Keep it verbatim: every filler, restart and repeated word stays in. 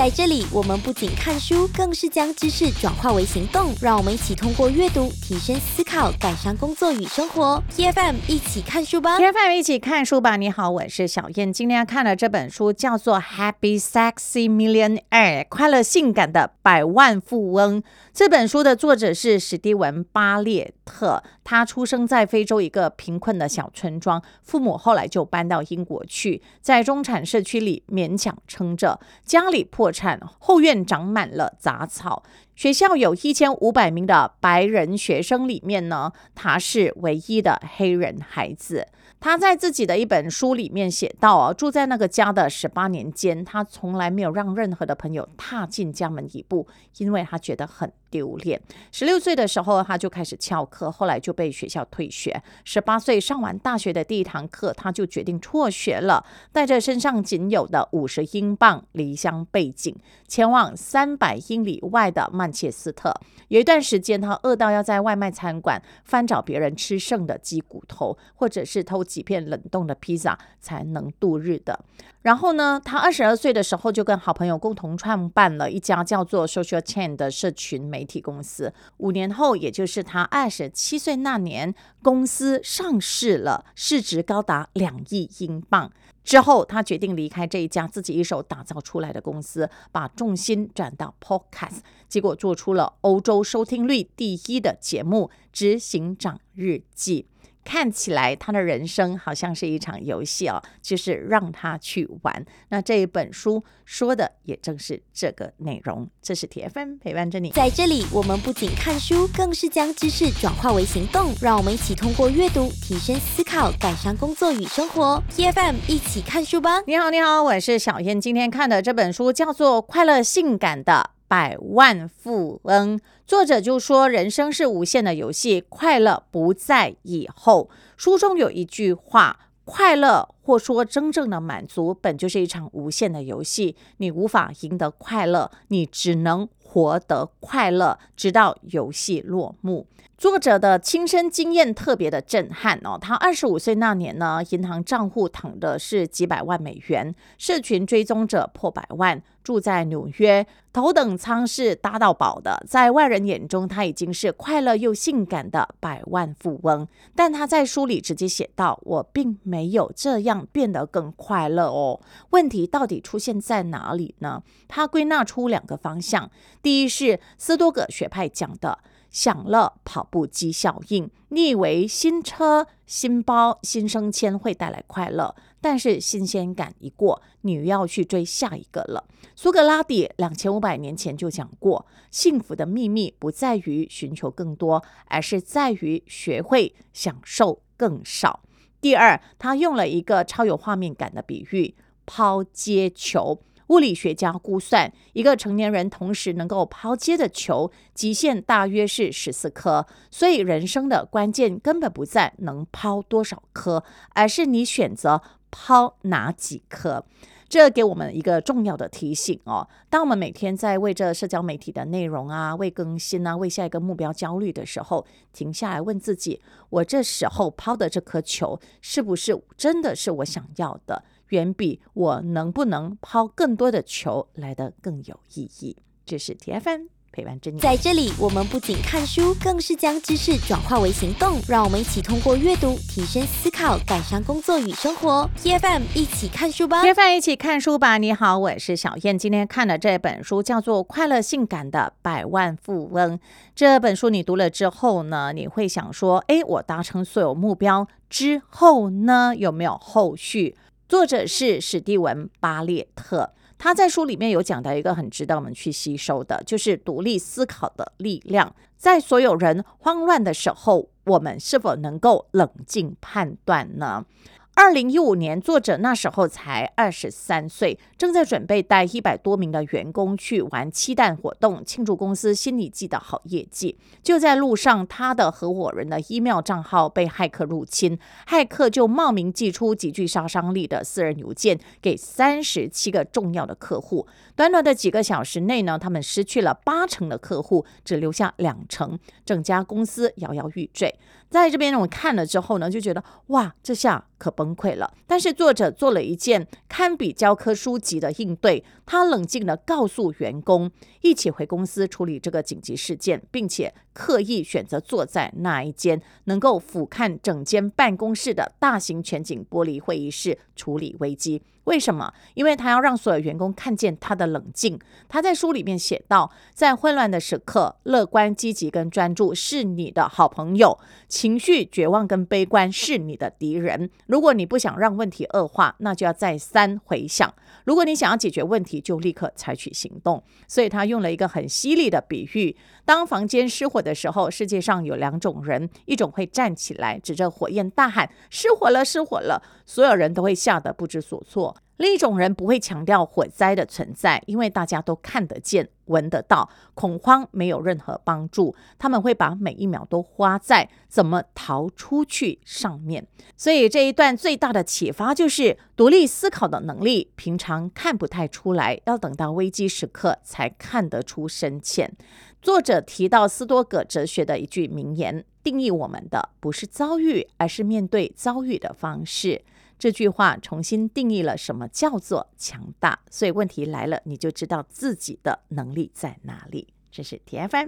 在这里，我们不仅看书，更是将知识转化为行动。让我们一起通过阅读提升思考，改善工作与生活。T F M 一起看书吧 ！T F M 一起看书吧！你好，我是小燕。今天要看的这本书叫做《Happy Sexy Millionaire》，快乐性感的百万富翁。这本书的作者是史蒂文·巴列特，他出生在非洲一个贫困的小村庄，父母后来就搬到英国去，在中产社区里勉强撑着，家里破产，后院长满了杂草。学校有一千五百名的白人学生里面呢，他是唯一的黑人孩子。他在自己的一本书里面写到、啊、住在那个家的十八年间，他从来没有让任何的朋友踏进家门一步，因为他觉得很丢脸。十六岁的时候他就开始翘课，后来就被学校退学。十八岁上完大学的第一堂课，他就决定辍学了，带着身上仅有的五十英镑离乡背井，前往三百英里外的曼彻斯特。有一段时间他饿到要在外卖餐馆翻找别人吃剩的鸡骨头，或者是偷几片冷冻的披萨才能度日的。然后呢，他二十二岁的时候就跟好朋友共同创办了一家叫做 Social Chain 的社群媒体公司。五年后，也就是他二十七岁那年，公司上市了，市值高达两亿英镑。之后他决定离开这一家自己一手打造出来的公司，把重心转到 Podcast， 结果做出了欧洲收听率第一的节目《执行长日记》。看起来他的人生好像是一场游戏哦，就是让他去玩。那这一本书说的也正是这个内容。这是 T F M 陪伴着你。 在这里，我们不仅看书，更是将知识转化为行动。让我们一起通过阅读提升思考，改善工作与生活。T F M 一起看书吧！ 你好，你好，我是小燕。今天看的这本书叫做《快乐性感的百万富翁》，作者就说人生是无限的游戏，快乐不在以后。书中有一句话，快乐或说真正的满足本就是一场无限的游戏，你无法赢得快乐，你只能活得快乐，直到游戏落幕。作者的亲身经验特别的震撼哦，他二十五岁那年呢，银行账户躺的是几百万美元，社群追踪者破百万，住在纽约，头等舱是搭到饱的，在外人眼中他已经是快乐又性感的百万富翁。但他在书里直接写道，我并没有这样变得更快乐哦。问题到底出现在哪里呢？他归纳出两个方向，第一是斯多葛学派讲的享乐跑步机效应，你以为新车、新包、新升迁会带来快乐，但是新鲜感一过，你又要去追下一个了。苏格拉底两千五百年前就讲过，幸福的秘密不在于寻求更多，而是在于学会享受更少。第二，他用了一个超有画面感的比喻，抛接球。物理学家估算，一个成年人同时能够抛接的球极限大约是十四颗，所以人生的关键根本不在能抛多少颗，而是你选择抛哪几颗。这给我们一个重要的提醒哦，当我们每天在为这社交媒体的内容啊、为更新啊、为下一个目标焦虑的时候，停下来问自己，我这时候抛的这颗球是不是真的是我想要的，远比我能不能抛更多的球来得更有意义。这是 T F M 陪伴着你。 在这里，我们不仅看书，更是将知识转化为行动。让我们一起通过阅读提升思考，改善工作与生活。T F M 一起看书吧 ！T F M 一起看书吧！你好，我是小燕。今天看的这本书叫做《快乐性感的百万富翁》。这本书你读了之后呢，你会想说，诶，我达成所有目标之后呢，有没有后续？作者是史蒂文·巴列特。他在书里面有讲到一个很值得我们去吸收的，就是独立思考的力量。在所有人慌乱的时候，我们是否能够冷静判断呢？二零一五年，作者那时候才二十三岁，正在准备带一百多名的员工去玩漆弹活动，庆祝公司新一季的好业绩。就在路上，他的合伙人的 email 账号被骇客入侵，骇客就冒名寄出极具杀伤力的私人邮件给三十七个重要的客户。短短的几个小时内呢，他们失去了八成的客户，只留下两成，整家公司摇摇欲坠。 在这边我看了之后呢，就觉得哇，这下可崩溃了。但是作者做了一件堪比教科书级的应对，他冷静地告诉员工一起回公司处理这个紧急事件，并且刻意选择坐在那一间能够俯瞰整间办公室的大型全景玻璃会议室处理危机。为什么？因为他要让所有员工看见他的冷静。他在书里面写道，在混乱的时刻，乐观、积极跟专注是你的好朋友，情绪绝望跟悲观是你的敌人。如果你不想让问题恶化，那就要再三回想。如果你想要解决问题，就立刻采取行动。所以他用了一个很犀利的比喻，当房间失火的时候，世界上有两种人，一种会站起来指着火焰大喊失火了失火了，所有人都会吓得不知所措。另一种人不会强调火灾的存在，因为大家都看得见闻得到，恐慌没有任何帮助，他们会把每一秒都花在怎么逃出去上面。所以这一段最大的启发就是独立思考的能力平常看不太出来，要等到危机时刻才看得出深浅。作者提到斯多葛哲学的一句名言，定义我们的不是遭遇，而是面对遭遇的方式。这句话重新定义了什么叫做强大，所以问题来了，你就知道自己的能力在哪里。这是 T F M